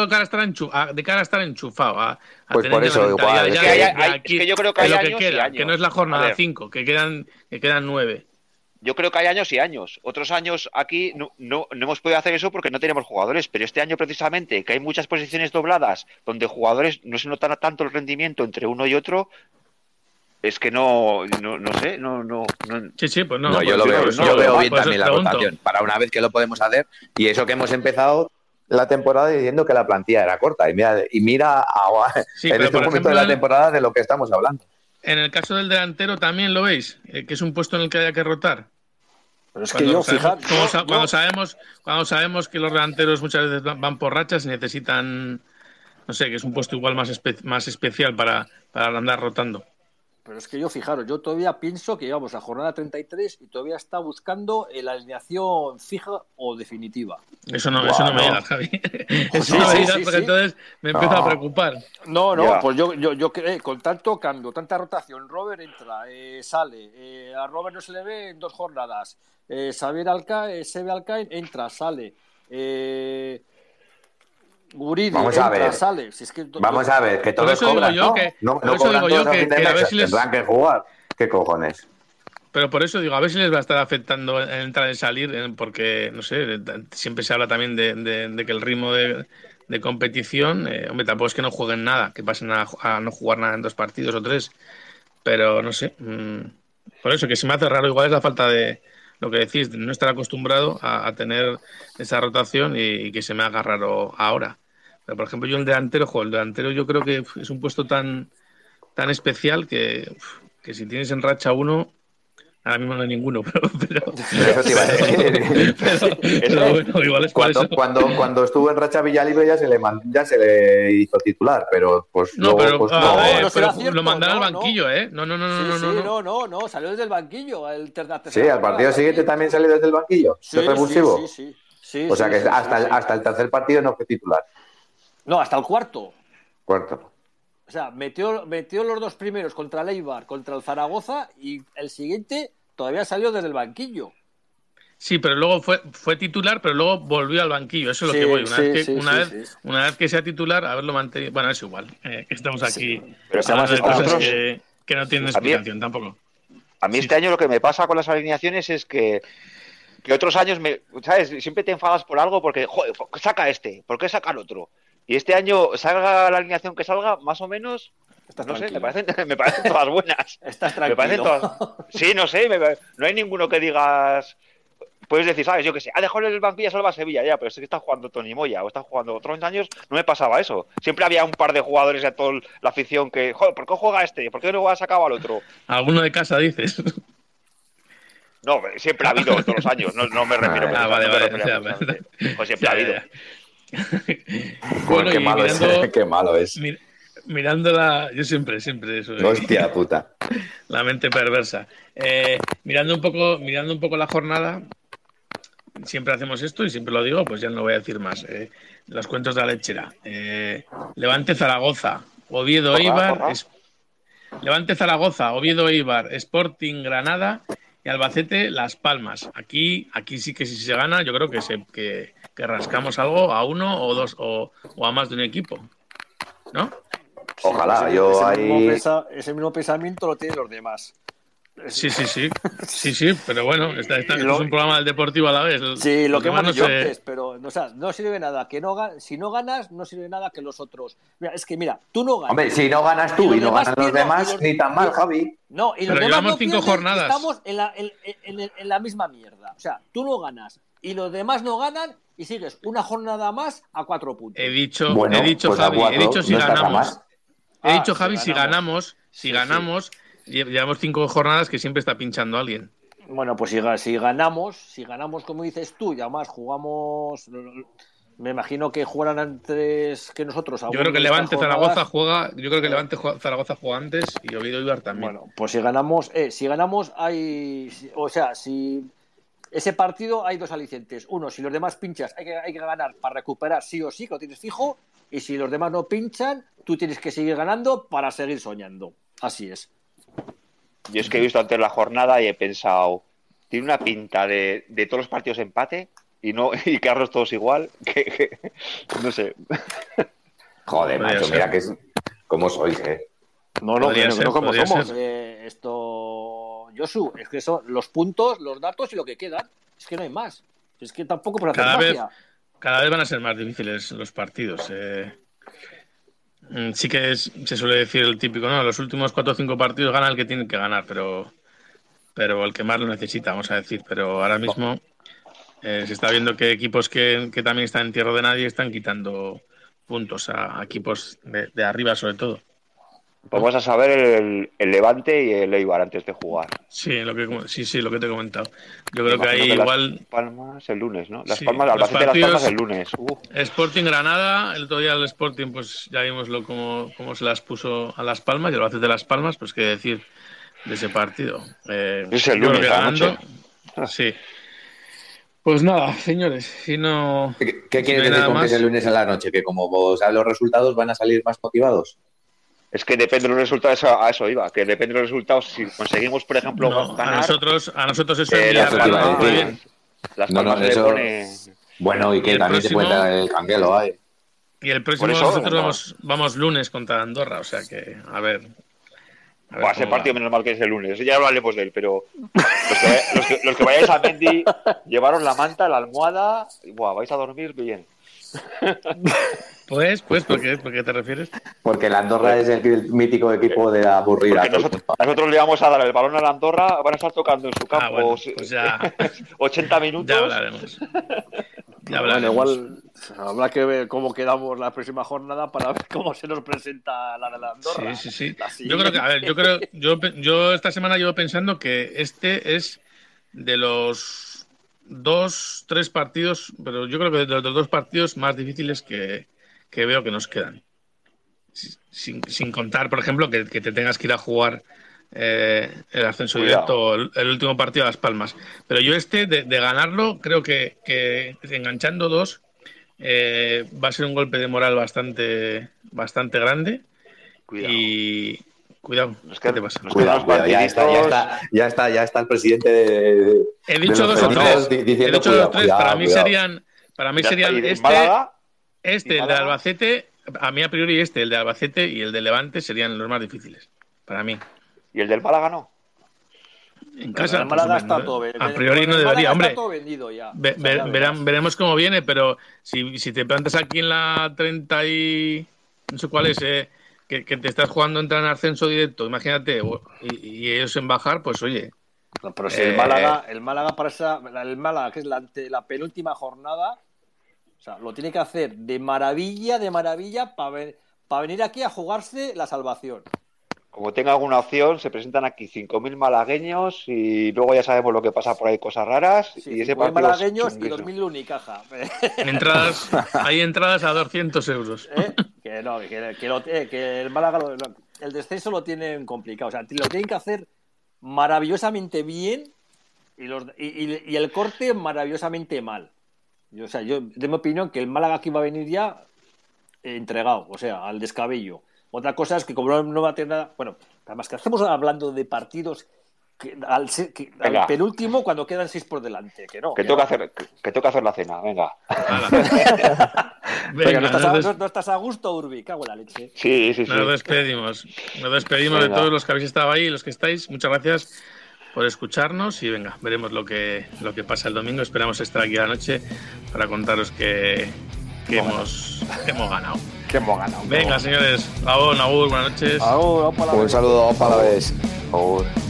Speaker 2: a estar enchufado. A
Speaker 5: pues
Speaker 2: tener
Speaker 5: por eso, igual.
Speaker 4: Es que yo creo que hay años
Speaker 2: y años. Que no es la jornada 5, que quedan 9.
Speaker 4: Yo creo que hay años y años. Otros años aquí no hemos podido hacer eso porque no tenemos jugadores, pero este año precisamente, que hay muchas posiciones dobladas, donde jugadores no se nota tanto el rendimiento entre uno y otro, es que no sé, no.
Speaker 2: Sí, pues no.
Speaker 5: No, yo lo veo bien también la rotación, para una vez que lo podemos hacer, y eso que hemos empezado la temporada diciendo que la plantilla era corta, y mira en este momento de la temporada de lo que estamos hablando.
Speaker 2: En el caso del delantero también lo veis, que es un puesto en el que haya que rotar.
Speaker 3: Pero es que cuando
Speaker 2: sabemos que los delanteros muchas veces van por rachas y necesitan, no sé, que es un puesto igual más especial para andar rotando.
Speaker 3: Pero es que yo todavía pienso que llevamos a jornada 33 y todavía está buscando la alineación fija o definitiva.
Speaker 2: Eso no me llega, Javi. Eso no me digas porque entonces me empiezo a preocupar.
Speaker 3: No, pues yo con tanto cambio, tanta rotación, Robert entra, sale, a Robert no se le ve en 2 jornadas, Sebe Alcaín entra, sale, Guridi entra, sale. Si es que
Speaker 5: vamos a ver, que todos cobran, ¿no? No cobran todos a fin de mes, tendrán que jugar. ¿Qué cojones?
Speaker 2: Pero por eso digo, a ver si les va a estar afectando el entrar y salir, porque, no sé, siempre se habla también de que el ritmo de competición, hombre, tampoco es que no jueguen nada, que pasen a no jugar nada en 2 partidos o 3, pero no sé. Por eso que se me hace raro, igual es la falta de lo que decís, de no estar acostumbrado a tener esa rotación y que se me haga raro ahora. Pero, por ejemplo, yo el delantero yo creo que es un puesto tan especial que si tienes en racha uno, ahora mismo no hay ninguno, pero
Speaker 5: eso te iba a decir.
Speaker 2: Pero bueno, igual es
Speaker 5: cuando estuvo en racha Villalibre ya se le hizo titular, pero pues
Speaker 2: no,
Speaker 5: luego,
Speaker 2: pero lo mandaron al banquillo, ¿eh?
Speaker 3: No, salió desde el banquillo.
Speaker 5: Sí, al partido siguiente también salió desde el banquillo. ¿Es revulsivo?
Speaker 3: Sí.
Speaker 5: O sea que hasta el tercer partido no fue titular.
Speaker 3: No, hasta el cuarto.
Speaker 5: Cuarto.
Speaker 3: O sea, metió los 2 primeros contra el Eibar, contra el Zaragoza, y el siguiente todavía salió desde el banquillo.
Speaker 2: Sí, pero luego fue titular, pero luego volvió al banquillo. Eso es lo que voy. Una vez que sea titular, haberlo mantenido. Bueno, es igual. Estamos aquí.
Speaker 4: Pero además
Speaker 2: cosas que no tienen explicación tampoco.
Speaker 4: A mí este año lo que me pasa con las alineaciones es que otros años, ¿sabes? Siempre te enfadas por algo porque, joder, saca ¿por qué saca el otro? Y este año, salga la alineación que salga, más o menos, no sé, me parecen todas buenas.
Speaker 3: Estás tranquilo.
Speaker 4: Sí, no sé, no hay ninguno que digas... puedes decir, ¿sabes? Yo que sé, ha dejado el banquillo a Salva Sevilla, ya, pero es que está jugando Tony Moya o está jugando otros años, no me pasaba eso. Siempre había un par de jugadores de toda la afición que, joder, ¿por qué juega este? ¿Por qué no ha sacado al otro?
Speaker 2: ¿Alguno de casa dices?
Speaker 4: No, siempre ha habido todos los años, no me refiero a
Speaker 2: vale.
Speaker 4: Pues siempre ha habido.
Speaker 2: Bueno,
Speaker 5: qué malo
Speaker 2: mirando,
Speaker 5: qué malo es.
Speaker 2: Mirándola, yo siempre eso.
Speaker 5: Hostia puta.
Speaker 2: La mente perversa. Mirando un poco la jornada, siempre hacemos esto y siempre lo digo, pues ya no voy a decir más. Los cuentos de la lechera. Levante Zaragoza, Oviedo Eibar, Levante Zaragoza, Oviedo Eibar, Sporting Granada y Albacete Las Palmas. Aquí sí que si se gana, yo creo que rascamos algo a uno o dos o a más de un equipo, ¿no?
Speaker 5: Ojalá,
Speaker 3: ese mismo pensamiento lo tienen los demás.
Speaker 2: Sí, pero bueno, esto es un programa del Deportivo a la vez.
Speaker 3: Sí, lo que hemos dicho antes, pero o sea, no sirve nada si no ganas, no sirve nada que los otros. Mira, tú no ganas.
Speaker 5: Hombre, si no ganas tú y no ganan los demás, ni tan mal, Javi.
Speaker 3: No, y los
Speaker 2: pero
Speaker 3: demás
Speaker 2: llevamos
Speaker 3: no
Speaker 2: 5
Speaker 3: pierden,
Speaker 2: jornadas.
Speaker 3: Estamos en la misma mierda. O sea, tú no ganas y los demás no ganan y sigues una jornada más a 4 puntos.
Speaker 2: He dicho,
Speaker 5: pues
Speaker 2: Javi, he dicho si ganamos. He dicho, Javi,
Speaker 3: si
Speaker 2: ganamos, llevamos 5 jornadas que siempre está pinchando alguien.
Speaker 3: Bueno, pues si ganamos, como dices tú, y además jugamos, me imagino que jugarán antes que nosotros.
Speaker 2: Yo creo que Levante Zaragoza juega, Zaragoza juega antes y Oviedo Eibar también.
Speaker 3: Bueno, pues si ganamos hay, o sea, si ese partido hay 2 alicientes. Uno, si los demás pinchas, hay que ganar para recuperar sí o sí, que lo tienes fijo. Y si los demás no pinchan, tú tienes que seguir ganando para seguir soñando. Así es.
Speaker 4: Yo es que he visto antes la jornada y he pensado, tiene una pinta de todos los partidos empate y quedarnos todos igual, que no sé.
Speaker 5: Joder, macho, mira que es como sois,
Speaker 3: No, como somos. Josu, es que son los puntos, los datos y lo que quedan. Es que no hay más. Es que tampoco por hacer magia.
Speaker 2: Cada vez van a ser más difíciles los partidos. Sí que se suele decir el típico, ¿no? Los últimos 4 o 5 partidos gana el que tiene que ganar, pero el que más lo necesita, vamos a decir. Pero ahora mismo se está viendo que equipos que también están en tierra de nadie están quitando puntos a equipos de arriba, sobre todo.
Speaker 4: Vamos a saber el Levante y el Eibar antes de jugar.
Speaker 2: Sí, lo que te he comentado. Yo creo que ahí igual.
Speaker 4: Las Palmas el lunes, ¿no? Las
Speaker 2: Sí,
Speaker 4: Palmas, Albacete de Las Palmas el lunes.
Speaker 2: Sporting Granada, el otro día el Sporting, pues ya vimos cómo se las puso a Las Palmas y el Albacete de Las Palmas, pues qué decir de ese partido.
Speaker 4: Es el lunes ganando.
Speaker 2: Sí. Pues nada, señores, si no.
Speaker 5: ¿Qué quieres decir con que es el lunes a la noche? ¿Que como vos sabes los resultados van a salir más motivados?
Speaker 4: Es que depende de los resultados, a eso iba, que depende de los resultados. Si conseguimos, por ejemplo, ganar.
Speaker 2: A nosotros eso es bien.
Speaker 4: Las Palmas
Speaker 5: eso...
Speaker 4: pone...
Speaker 5: Bueno, y que también se cuenta el canguelo ahí.
Speaker 2: Y el próximo nosotros vamos lunes contra Andorra, o sea que, a ver
Speaker 4: va a ser partido menos mal que es el lunes, ya hablaremos de él, pero los que vayáis a Mendy, llevaros la manta, la almohada, y vais a dormir bien.
Speaker 2: Pues, ¿por qué te refieres?
Speaker 5: Porque la Andorra es el mítico equipo de la aburrida.
Speaker 4: Nosotros le vamos a dar el balón a la Andorra, van a estar tocando en su campo
Speaker 2: pues ya,
Speaker 4: 80 minutos.
Speaker 2: Ya hablaremos.
Speaker 3: Bueno, igual habrá que ver cómo quedamos la próxima jornada para ver cómo se nos presenta la de la Andorra.
Speaker 2: Sí. Yo esta semana llevo pensando que este es de los 2-3 partidos, pero yo creo que de los 2 partidos más difíciles que veo que nos quedan. Sin contar, por ejemplo, que te tengas que ir a jugar el ascenso directo, el último partido a Las Palmas. Pero yo de ganarlo, creo que enganchando 2 va a ser un golpe de moral bastante grande.
Speaker 4: Cuidado.
Speaker 2: Y cuidado, ¿qué te pasa?
Speaker 5: Cuidado, ya está el presidente de...
Speaker 2: He dicho 2 o 3. He dicho 2 o 3. Para mí serían el de Albacete, a mí a priori el de Albacete y el de Levante serían los más difíciles, para mí.
Speaker 4: ¿Y el del Málaga no?
Speaker 3: En casa, el Málaga está todo
Speaker 2: a priori no debería, hombre.
Speaker 3: Todo vendido ya.
Speaker 2: Veremos cómo viene, pero si te plantas aquí en la 30 y no sé cuál es, que te estás jugando entrar en ascenso directo, imagínate, y ellos en bajar, pues oye,
Speaker 3: No, pero si el Málaga el Málaga, que es la penúltima jornada, o sea, lo tiene que hacer de maravilla para venir aquí a jugarse la salvación.
Speaker 4: Como tenga alguna opción, se presentan aquí 5.000 malagueños y luego ya sabemos lo que pasa por ahí, cosas raras.
Speaker 3: Sí,
Speaker 4: y ese
Speaker 3: 5.000 malagueños y 2.000 de Unicaja.
Speaker 2: Hay entradas a 200 euros.
Speaker 3: Que el Málaga, el descenso lo tienen complicado. O sea, lo tienen que hacer maravillosamente bien y el corte maravillosamente mal. Yo de mi opinión, que el Málaga aquí va a venir ya entregado, o sea, al descabello. Otra cosa es que como no va a tener nada... Bueno, además que estamos hablando de partidos al penúltimo cuando quedan 6 por delante.
Speaker 4: Que toca hacer la cena, venga.
Speaker 2: Venga,
Speaker 3: ¿no estás a gusto, Urbi? Cago en la leche.
Speaker 4: Sí.
Speaker 2: Nos despedimos de todos los que habéis estado ahí y los que estáis. Muchas gracias por escucharnos y venga, veremos lo que pasa el domingo. Esperamos estar aquí a la noche para contaros que hemos ganado.
Speaker 3: Venga,
Speaker 2: señores. Agur, buenas noches.
Speaker 3: Agur,
Speaker 5: un saludo para la vez. Agur.